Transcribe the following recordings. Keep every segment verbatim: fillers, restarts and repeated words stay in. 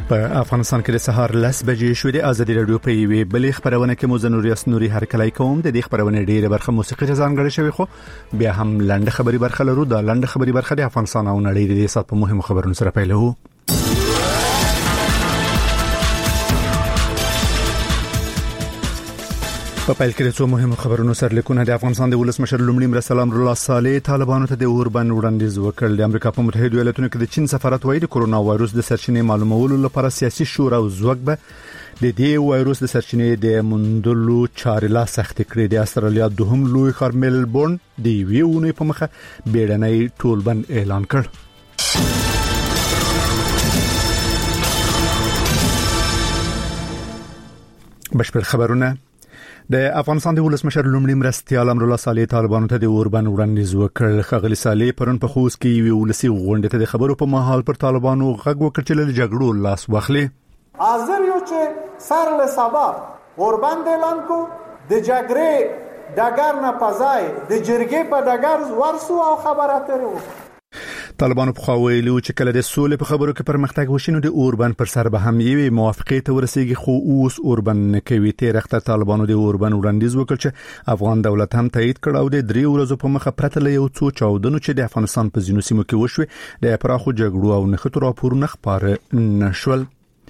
په افغانستان کې د سهار لس بجې شوې د ازادي رادیو په یوې بلې خبرونه کې مزنوریاس نوري هرکلای کوم د دې خبرونه ډیره برخه موسیقي ځانګړې شوی خو بیا هم لنډه خبري برخه لرو دا لنډه خبري برخه د افغانستان او نړۍ د سات په مهمو خبرونو سره پیلو. په پیل کې څو مهمو خبرونو سره لیکونه د افغانستان د ولسمشر لومړي مرستیال امرالله صالح طالبانو ته د اوربند وړاندیز وکړ. د امریکا په متحده ایالاتونو کې د چین سفارت وایي د کورونا وایروس د سرچینې معلومولو لپاره سیاسي شورا او زوګ به د دې وایروس د سرچینې د موندلو چارې لا سخت کړې. د استرالیا دوهم لوی ښار ملبورن د ویونې په مخه بیړنۍ ټولبند اعلان کړ. بشپړ خبرونه. د افغانستان د ولسمشر لومړي مرستیال امرالله صالح طالبانو ته د اوربند وړاندیز وکړ. خغلی صالح پرون په خوست کې یو ولسی غونډه ته د خبرو په مهال پر طالبانو غږ وکړ چې له جګړو لاس واخلي. حاضر یو چې سر له سبا اوربند اعلان کو د جګړې دګر نه پځای د جرګې په دګر ورسو او خبرات لرو. طالبانو په خوایلو چې کله د سولې په خبرو کې پرمختګ وشینو د اوربند پر سر به هم یوې موافقه ته ورسیږي خو اوس اوربند کوي. تیر وخت طالبانو د اوربند وړاندیز وکړ چې افغان دولت هم تایید کړ او د درې ورځې په مخه پرته له یو څو چاودنو چې د افغانستان په ځینو سیمو کې وشوي د پراخو جګړو او نښتو راپورونه خبره نشول.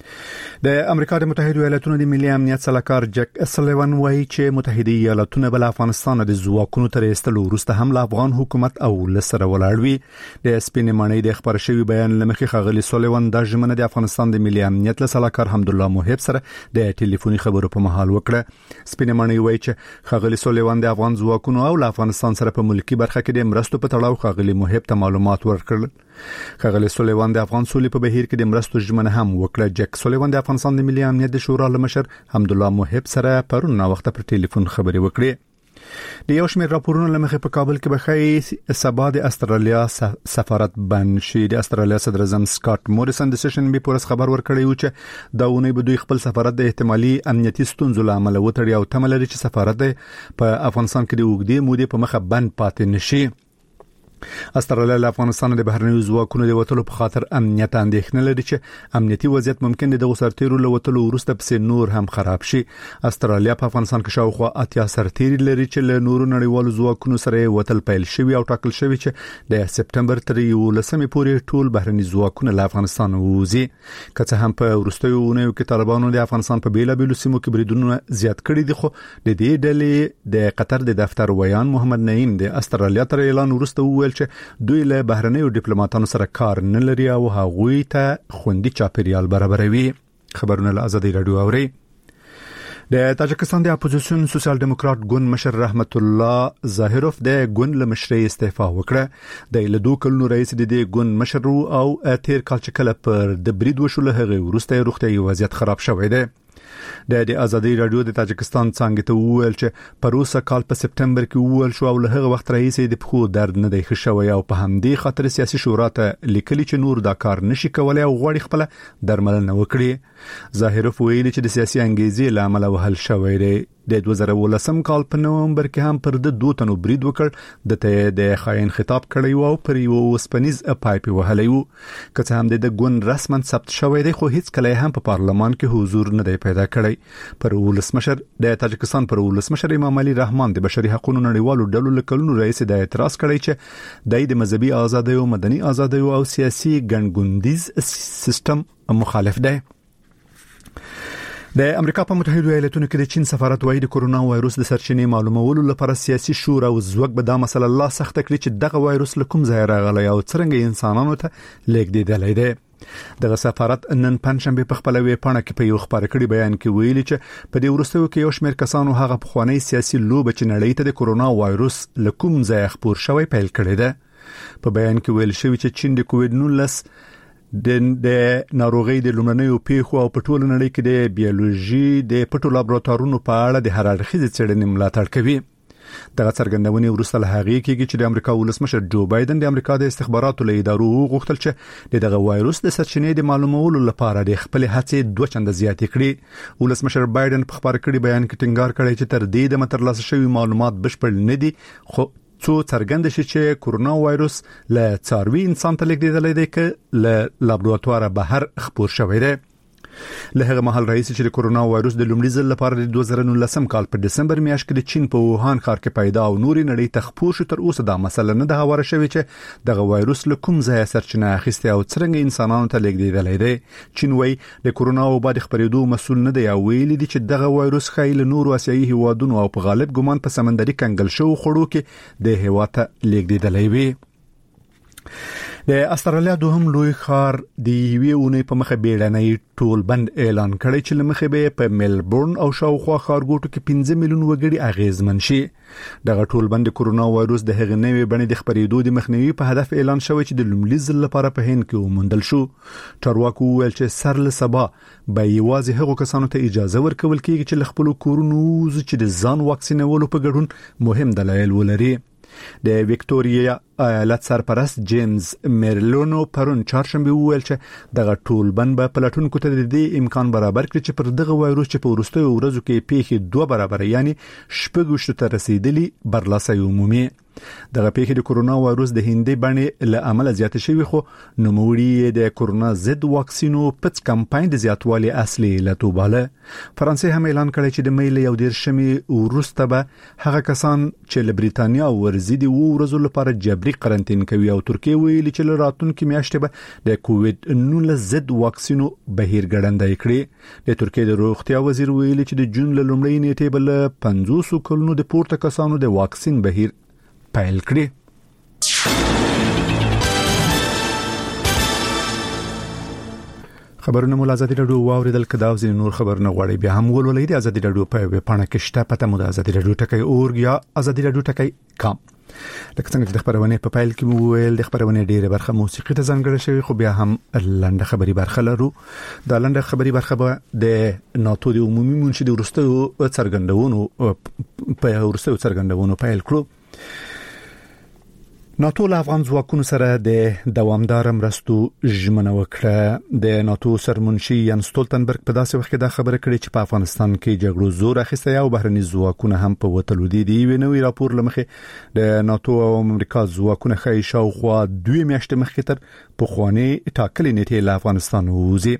د امریکا د متحده ایالاتونو د ملي امنیت سلاکار جک سلیوان وایي چې متحده ایالاتونه بل افغانستان د ځواکونو تر ایستلو وروسته هم له افغان حکومت او لسره ولاړ وي. د سپینې معنی د خبر شوی بیان لمخې خغلی سلیوان د ژمنه د افغانستان د ملي امنیت سلاکار حمدالله محب سره د ټلیفوني خبرو په مهال وکړه. سپینې معنی وایي چې خغلی سلیوان د افغان ځواکونو او له افغانستان سره په ملکی برخه کې د مرستو په تړاو خغلی محب ته معلومات ورکړل. خغلی سلیوان د افغان سولې په بهیر کې د مرستو ژمنه هم وکړه. جک سلیوان د افغانستان د ملي امنیت د شورا لمشر حمدالله محب سره پرون نا وخت پر ټلیفون خبرې وکړې. د یو شمېر راپورونو لمخې په کابل کې بخای سبا د استرالیا سفارت بند شي. د استرالیا صدر اعظم سکاټ موریسن د سیشن بي پورس خبر ورکړی و چې دا ونی به دوی خپل سفارت د احتمالي امنیتي ستونزو لامل وتړي او تمل لري چې سفارت په افغانستان کې د وګړي مودې په مخه بند پاتې نشي. استرالیا له افغانستان د بهرنیو ځواکونو د وټلو په خاطر امنیت اندېښنه لري چې امنیتي وضعیت ممکن د سرتیرو له وټلو وروسته پسې نور هم خراب شي. استرالیا په افغانستان کې شاوخوا اتیا سرتیري لري چې له نورو نړیوالو ځواکونو سره وټل پیل شوی او ټاکل شوی چې د سپټمبر تر یولسمې پورې ټول بهرني ځواکونه له افغانستان ووزي. که څه هم په وروستیو اونیو کې طالبانو د افغانستان په بیلابېلو سیمو کې بریدونه زیات کړي دي خو د دې ډلې د قطر د دفتر ویان محمد نعیم د استرالیا تر اعلان وروسته وویل چې دوی له بهرنیو ډیپلوماټانو سره کار نه لري او هغوی ته خوندي چاپیریال برابروي. خبرونه له ازادي رادیو اوري. د تاجکستان د اپوزیشن سوسیال دیموکرات ګوند مشر رحمت الله ظاهروف د ګوند له مشرۍ استعفا وکړه. د له دوه کلونو رئیس د دې ګوند مشر او تیر کال چې کله پر د برید وشول هغه وروسته روغتیايي وضعیت خراب شوی دی. د د ازادي رادیو د تاجکستان څنګه ته وویل چې پروسه کال په سپټمبر کې وویل شو او له هغه وخت راهیسې د پخو درد نه دی خښوي او په همدې خاطر سیاسي شورا ته لیکلي چې نور دا کار نشي کولای او غواړي خپل درملنه وکړي. ظاهروف ویلي چې د سیاسي انګیزې لامل وهل شوی دی. د دوه زره ولسم کال په نومبر کې هم پر د دوه تنو برید وکړ د ته د خاين خطاب کړی او پر یو سپنیز پایپ وهلی وو. که څه هم د ګوند رسمن ثبت شوی دی خو هیڅ کله هم په پارلمان کې حضور نه دی پیدا کړی. پر ولسمشر د تاجکستان پر ولسمشر امام علي رحمان د بشري حقوقو نړیوالو ډلو لکلونو رئیس د اعتراض کړی چې د مذهبي ازادۍ او مدني ازادۍ او سیاسي ګڼګوندیز سیستم مخالف دی. د امریکا په متحده ایالاتونو کې د چین سفارت وایي د کورونا وایروس د سرچینې معلومولو لپاره سیاسي شورا او زوګ به دا مسله لا سخت کړي چې دغه وایروس له کوم ځای راغلی او څنګه انسانانو ته لیږدېدلی دی. دغه سفارت نن پنځشنبه په خپل ویب پاڼه کې په یو خبر کړي بیان کې ویلي چې په دې وروستیو کې یو شمېر کسانو هغه پخوانی سیاسي لوبه چې نړۍ ته د کورونا وایروس له کوم ځای خبر شوی پیل کړی دی. په بیان کې ویل شوی چې چین د کووډ نولس د د ناروغي د لومړنیو پیښو او په ټول نړۍ کې د بیولوژي د پټو لابراتوارونو په اړه د هر اړخیزې څېړنې ملاتړ کوي. دغه څرګندونې وروسته له هغې کېږي چې د امریکا ولسمشر جو بایدن د امریکا د استخباراتو له ادارو غوښتل چې دغه وایروس د سرچینې د معلومولو لپاره د خپل هڅې دوه چنده زیاتې کړي. ولسمشر بایدن په خبر کړي بیان کې ټینګار کړی چې تر دې د ترلاسه شوی معلومات بشپړ نه دي خو څو څرګند شي چې کورونا وایروس له څاروي انسان ته لیږدېدلی دی که له لابراتواره بهر خپور شوی دی. له هغه مهال رئیس چې د کورونا وایروس د لومړي ځل لپاره د دوه زره نولسم کال په دسمبر میاشت کې د چین په ووهان ښار کې پیدا او نوري نړۍ ته خپور شو، تر اوسه دا مسله نه ده هواره شوې چې دغه وایروس له کوم ځای سرچینه اخیسته او څنګه انسانانو ته لیږدېدلی دی. چین وايي د کورونا وبا د خپرېدو مسؤل نه دی او ویلي دي چې دغه وایروس ښایي له نورو اسیایي هیوادونو او په غالب ګمان په سمندري کنګل شوو خوړو کې د هیواد ته لیږدېدلی وي. د استرالیا دوهم لوی ښار د یوې اونۍ په مخه بیړنۍ ټول بند اعلان کړی چې لمخه به په ملبورن او شاوخوا ښارګوټو کې پنځه میلیون وګړي اغیزمن شي. دغه ټول بند کورونا وایروس د هغې نوې بڼې د خپرېدو د مخنیوي په هدف اعلان شوی چې د لومړي ځل لپاره په هند کې وموندل شو. چارواکو وویل چې سر له سبا به یوازې هغو کسانو ته اجازه ورکول کېږي چې له خپلو کورونو ووځي چې د ځان واکسینولو په ګډون مهم دلایل ولري. د وکټوريا ایالت سرپرست جیمز میرلونو پرون چهارشنبه وویل چې دغه ټول بند به پلاتونکو ته د دې امکان برابر کړي چې پر دغه وایروس چې په وروستیو ورځو کې پیښې دوه برابر یعنی شپږ ته رسیدلی برلاسه عمومي. دغه پیښې د کورونا وایروس د هندي بڼې له عمله زیات شوی، خو نوموړي د کورونا ضد واکسینو پټ کمپاین د زیاتوالي اصلي لټوباله. فرانسې هم اعلان کړی چې د مې له یو دیرشمې وروسته به هغه کسان چې له بریتانیا ورزيدي وو ورځو لپاره جبري قرنټین کوي او ترکیه ویلي چې له راتلونکي میاشتې به د کووید نولس ضد واکسینو بهیر ګړندای کړي. د ترکیه د روغتیا وزیر ویلي چې د جون له لومړۍ نیټې بل پنځوس کلونو د پورته کسانو د واکسین بهیر پیل کړي. خبرونه مو ازادي رادیو واوریدل کدا او نور خبرونه غواړي بیا هم ولولئ د ازادي رادیو په ویب پاڼه کې شته پته مو د ازادي رادیو ټکی اورګ یا ازادي رادیو ټکی کام. لکه څنګه چې د خبرونه په پایل کې مو ویل د خبرونه ډیره برخه موسیقي ته ځانګړې شوی، خو بیا هم لنډه خبري برخه لرو. د لنډه خبري برخه به د ناتو د عمومي منشي د ورستو څرګندونو په ورستو څرګندونو پیل کړو. ناتو له افغان ځواکونو سره د دوامدار مرستو ژمنه وکړه. د ناتو سرمنشي یان ستولتنبرګ په داسې وخت کې دا خبره کړې چې په افغانستان کې جګړو زور اخیستی او بهرني ځواکونه هم په وتلو دي. دی وی نوې راپور لمخې د ناتو او امریکا ځواکونه خای شاوخوا دوه میاشتې مخکې تر پخوانی ټاکلې نیټه له افغانستان ووزي.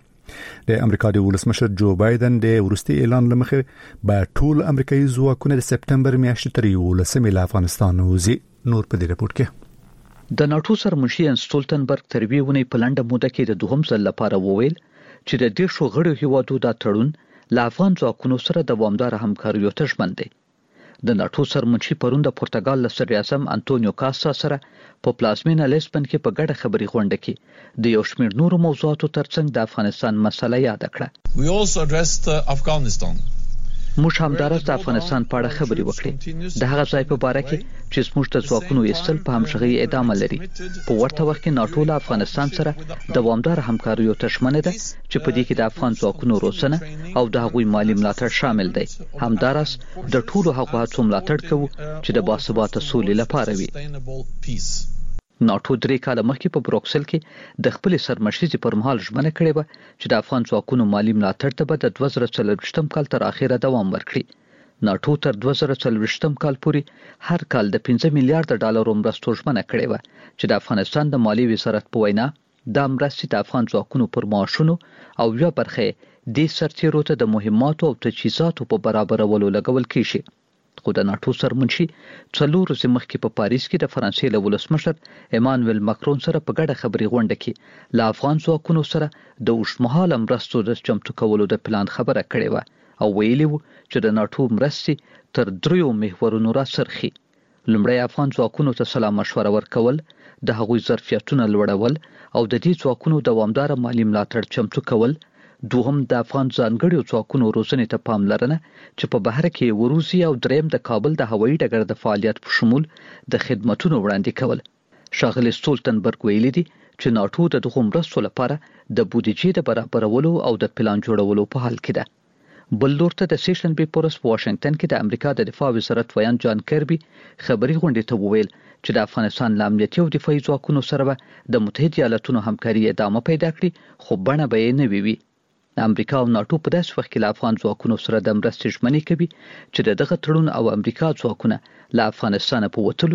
د امریکا د ولسمشر جو بایدن د ورستي اعلان لمخې به ټول امریکایي ځواکونه د سپټمبر میاشتې تر یولسمې له افغانستان ووزي. نور په دې رپورت کې د ناتو سرمنشي یان ستولتنبرګ تر وی ونی په لنډه موده کې د دوهم ځل لپاره وویل چې د دې شو غړو هیوادو د تړون له افغان ځواکونو سره دوامدار همکاري ته ژمن دی. د ناتو سرمنشي پرون د پرتګال له صدر اعظم انټونیو کاستا سره په پلازمینه لیسبن کې په ګډه خبري غونډه کې د یو شمېر نورو موضوعاتو ترڅنګ د افغانستان مسله یاد کړه. We also addressed uh, Afghanistan. موږ همدارس د افغانستان په اړه خبرې وکړې. د هغه ځای په باره کې چې زموږ د ځواکونو ایستل په همغږي ادامه لري. په ورته وخت کې ناتو له افغانستان سره دوامدار همکاري ته ژمنه ده چې په دې کې د افغان ځواکونو روزنه او د هغوی مالی ملاتړ شامل دی. همدارس د ټولو هغو هڅو ملاتړ کوو چې د باثباته سولې لپاره وي. ناتو درې کاله مخکې په بروکسل کې د خپل سرمشيزي پر مهال ژمنه کړې و چې د افغان ځواکونو مالی ملاتړ ته به د دوه زره څلوېښتم کال تر اخره دوام ورکړي. ناتو تر دوه زره څلوېښتم کال پورې هر کال د پنځه میلیارډ ډالرو مرستو ژمنه کړې و چې د افغانستان د مالی وزارت په وینا د مرستې د افغان ځواکونو پر معاشونو او یو برخه د سرتیرو ته د مهماتو او تجهیزاتو په برابرولو لګول کیږي. خو د ناتو سرمنشي څلور ورځې مخکې په پاریس کې د فرانسې له ولسمشر ایمانوئل ماکرون سره په ګډه خبري غونډه کې له افغان ځواکونو سره د اوږدمهاله مرستو د چمتو کولو د پلان خبره کړې و او ویلي و چې د ناتو مرستې تر دریو محورونو راڅرخي. لومړی افغان ځواکونو ته سلا مشوره ورکول، د هغوی ظرفیتونه لوړول او د دې ځواکونو دوامدار مالی ملاتړ چمتو کول. دوهم د افغان ځانګړو ځواکونو روزنې ته پاملرنه چې په بهر کې وروزي او دریم د کابل د هوایي ډګر د فعالیت په شمول د خدماتونو وړاندې کول. ښاغلی ستولتنبرګ ویلي دي چې ناتو د دغو مرستو لپاره د بودیجې د برابرولو او د پلان جوړولو په حال کې ده. بل لور ته د سیشن بي پورس په واشنگټن کې د امریکا د دفاع وزارت ویان جان کربي خبري غونډې ته وویل چې د افغانستان له امنیتي او دفاعي ځواکونو سره د متحده ایالاتونو همکاري ادامه پیدا کړي، خو بڼه به یې نه وي. امریکا او ناتو په داسې وخت کې له افغان ځواکونو سره د مرستې ژمنې کوي چې دغه تړون او امریکا ځواکونه له افغانستان په وتلو دي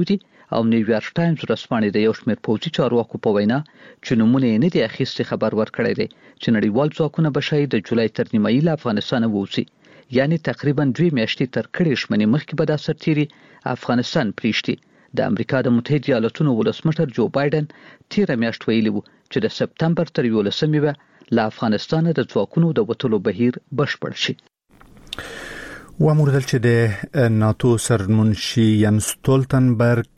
او نیویارک ټایمز ورځپاڼې د یو شمېر پوځي چارواکو په وینا چې نمونه یې نه دي اخیستي خبر ورکړی دی چې نړیوال ځواکونه به شاید د جولای تر نیمایي له افغانستان ووځي، یعنی تقریبا دوه میاشتې تر کړې شمنې مخکې به دا سرتیري افغانستان پریږدي. د امریکا د متحده ایالاتونو ولسمشر جو بایدن تیر میاشت ویلي وو چې د سپتمبر تر یولسمې به له افغانستان د ځواکونو د وټلو بهیر بشپړ شي. واموردل چې د ناتو سرمنشي ین ستولتنبرګ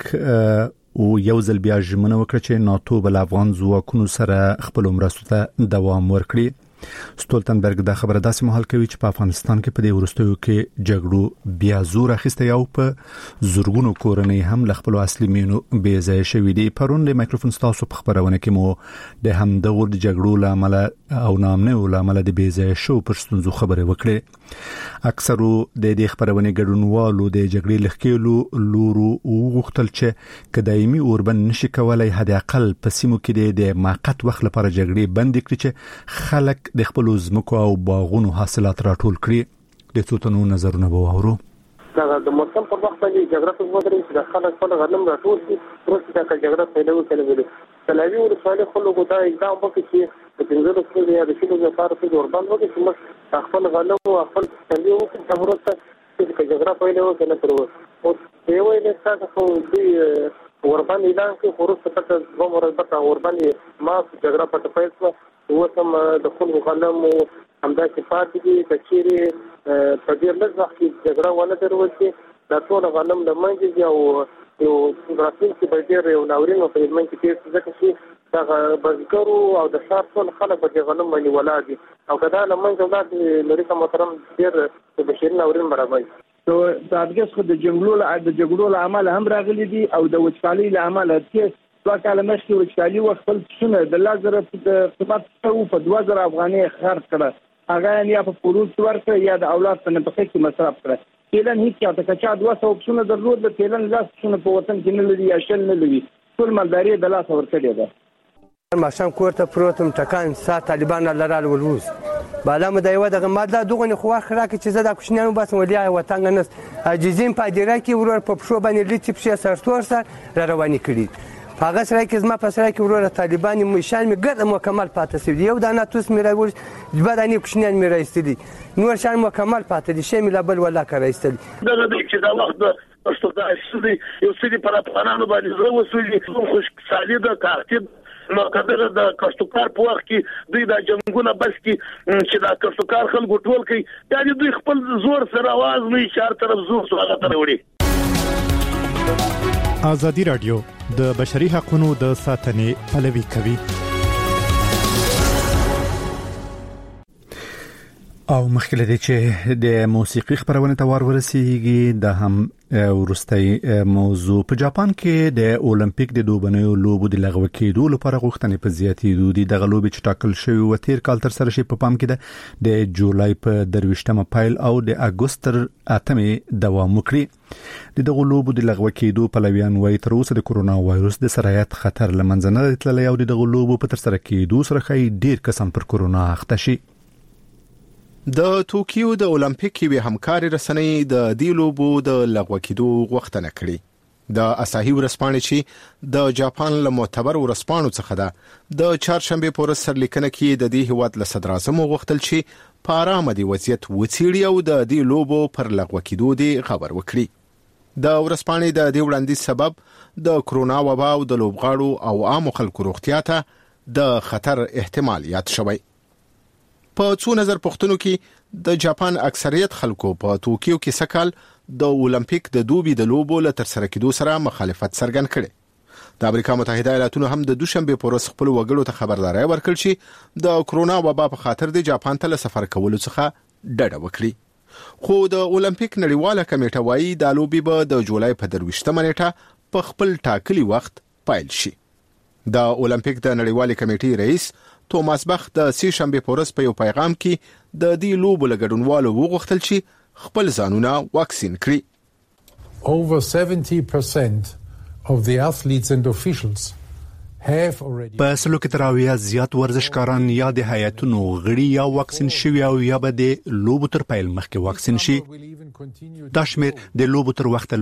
او یو ځل بیا ژمنه وکړه چې ناتو بل افغان ځواکونو سره خپل مرستو ته دوام ورکړي. ستولتنبرګ دا خبره داسې مهال کوي چې په افغانستان کې په دې ورستیو کې جګړو بیا زور اخیسته او په زورګونو کورنۍ هم ل خپل اصلي مینو بې ځای شوې دي. پرون د مایکروفون تاسو په خبرونه کې مو د همدغه جګړو لامل او نامنه لامل د بې ځای شو پر ستونزو خبره وکړه. اکثرو د دې خبرونه ګډونوالو د جګړې لخکېلو لورو وغوښتل چې کدایمي اوربن نشي کولای حد اقل په سیمو کې د موقت وخت لپاره جګړې بند کړي چې خلک د خپل زمکو او باغونو حاصلات راټول کړي. د څوتنو نظرونه به واورو. دا د موسم په وخت باندې جګړه په وګړي چې د خلک خپل غنم راټول کړي پروسه دا جګړه پیلوي کړي. کلاوی ورساله خلکو دا اقدام وکړي چې د پنځه لسو یا د شلو لپاره په اوربن وکړي چې موږ خپل غنم او خپل څنګه وکړو چې پروسه چې جګړه پیلوي کنه تر اوسه. او یو یې څنګه خو دوی اوربن اعلان کړي پروسه په دوه مرتبه اوربن ما جګړه په پیسو وسم د خلکو غنم همدا چې پاتې دي د چیرې په ډېر لږ وخت کې جګړه ونه دروي دا ټول غنم د منځ او یو راتلونکي به ډېر یو ناورین په منځ کې تیر ځکه چې دا بزګرو او د ښار ټول خلک به غنم باندې ولاړ دي او کدا له منځ ولادت لري کوم محترم ډېر د بشري ناورین برابر دي. نو دا د جنگلو د جګړو له عمل هم راغلي دي او د وچکالۍ له عمل چې کله مشکل وچکالي او خپل څونه د لازر د قیمت په دوه زره افغانۍ خرڅ کړه هغه یا په پروت ورکړه یا د اولاد په نفقه کې مصرف کړه. تیلن هیڅ یا د کچا دوه سوه څونه درلود د تیلن لاس څونه په وطن کې نه لري یا شل نه لري ټول مالداري د لاس ورکړي ده. ماشام کوړه پروتم ټکان سات طالبان لرال ولوز بالا مدایو دغه ماده دغه خو اخره کې چې زدا کوشنیانو بس ولیا وطن نه عجیزین پادیره کې ورور په پښو باندې لټ په سرتور سره را رواني کړي. هغه سره کې زما په سره کې ورور طالبان مشان می ګرد مکمل پاتې سي یو دا ناتوس می راوړ جبدانی کوشنیان می راستلی نور شان مکمل پاتې دي شی می لبل ولا کړایستل. دا د چې دا وخت پښتو دا سړي یو سړي پر افغانانو باندې زو وسولي خوش سالي د کارتب نو کبره د کشتکار په وخت کې دوی د جنگونه بس کې چې دا کشتکار خلکو ټول کوي یعنی دوی خپل زور سره आवाज نه اشاره طرف زور سره تر وړي. ازادي رادیو د بشري حقوقو د ساتنې پلوي کوي. او مخکې لدی چې د موسیقي خبرونه ته ورسیږي د هم ورستۍ موضوع په جاپان کې د اولمپیک د دوبنیو لوبو د لغوه کېدو لپاره غوښتنې په زیاتېدو دي. دغه لوبې چې ټاکل شوی و تیر کال تر سره شي په پام کې ده د جولای په درویشتمه پایل او د اګوست تر اتمې دوام وکړي. د دغه لوبو د لغوه کېدو پلویان وايي تر اوسه د کورونا وایروس د سرایت خطر لمنځه نه تللی او د دغه لوبو په تر سره کېدو سره خې ډیر کسان پر کورونا اخته شي. د توکیو د اولمپیک وی همکاري رسنۍ د دې لوبو د لغوه کېدو غوښتنه کړې. د اساهي ورسپانې چې د جاپان له معتبر ورسپانو څخه ده د چهارشنبه په ورځ سرلیکنه کې د دې هیواد له صدر اعظم غوښتل چې په آرامه دی وضعیت وڅېړي او د دې لوبو پر لغوه کېدو دی خبر وکړي. د ورسپانې د دې وړاندیز سبب د کرونا وبا او د لوبغاړو او عام خلکو روغتیا ته د خطر احتمال یاد شوی. په څو نظر پښتنو کې د جاپان اکثریت خلکو په توکیو کې سکهال د اولمپیک د دوبي د لوبو له تر سره کېدو سره مخالفت څرګند کړي. د امریکا متحده ایالاتونو هم د دوشنبه په ورځ خپل وګړو ته خبرداري ورکړه چې د کرونا وبا په خاطر د جاپان ته سفر کولو څخه ډډه وکړي. خو د اولمپیک نړیواله کمیټه وايي د لوبي به د جولای په درویشتمه نیټه په خپل ټاکلي وخت پایل شي. د اولمپیک د نړیوالې کمیټې رئیس توماس بخ د سې شنبه په ورځ په یو پیغام کې د دې لوبو لګډونوالو وغوښتل چې خپل ځانونه واکسین کړي. Over seventy percent of the athletes and officials have already په سلو کې تراویه زیات ورزشکاران یا د هیئتونو غړي یا واکسین شوي او یا به د لوبو تر پیل مخکې واکسین شي. دا شمېر د لوبو تر وخت